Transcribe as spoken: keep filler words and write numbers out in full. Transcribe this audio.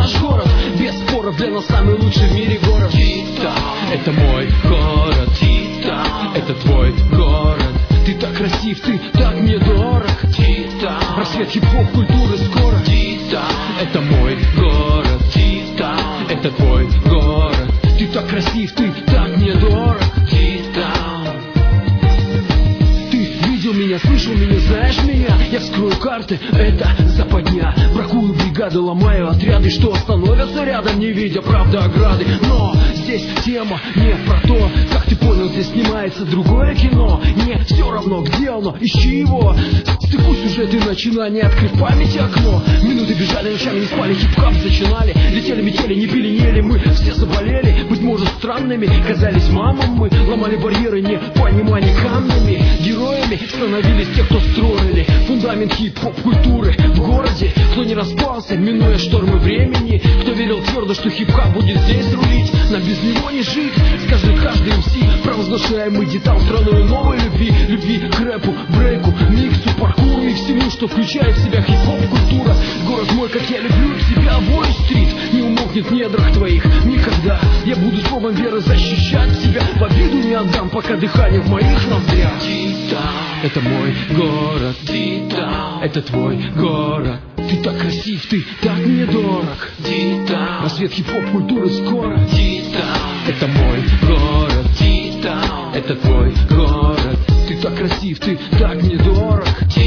наш город. Без споров для нас самый лучший в мире город. Ти-таун, это мой город. Ти-таун, это твой город. Ты так красив, ты так мне дорог. Ти-таун, рассвет хип-хоп культуры скоро. Ти-таун, это мой город. Ти-таун, это твой город. Ты так красив, ты так мне дорог. Ти-таун. Ты видел меня, слышал меня, знаешь меня. Я вскрою карты, это западня. Бракую бригады, ломаю отряды, что остановятся рядом, не видя правды ограды. Но здесь тема не про то, как ты понял, здесь снимается другое кино. Мне все равно, где оно, ищи его. Стыкуй сюжеты, начинания, открыв памяти окно. Минуты бежали, ночами не спали, хип-хап зачинали. Летели, метели, не пили, не ели, мы все заболели. Быть может странными казались мамам мы. Ломали барьеры, не понимания камнями. Героями становились те, кто строили фундамент хип-хоп культуры в городе. Кто не распался, минуя штормы времени. Кто верил твердо, что хип-хап будет здесь рулить. Нам без него не жить, скажет каждый эм си. Провозглашаемый детал страной новой любви. Любви к рэпу, брейку, миксу, паркуру и всему, что включает в себя хип-хоп культура. Город мой, как я люблю тебя, Вой-стрит. Не умолкнет в недрах твоих никогда. Я буду словом веры защищать тебя. В обиду не отдам, пока дыхание в моих ноздрях. Ти-таун, это мой город. Ти-таун, это твой город. Ты так красив, ты так мне дорог. Ти-таун, рассвет хип-хоп культуры скоро. Ти-таун, это мой город. Ти-таун, это твой город. Ты так красив, ты так мне дорог.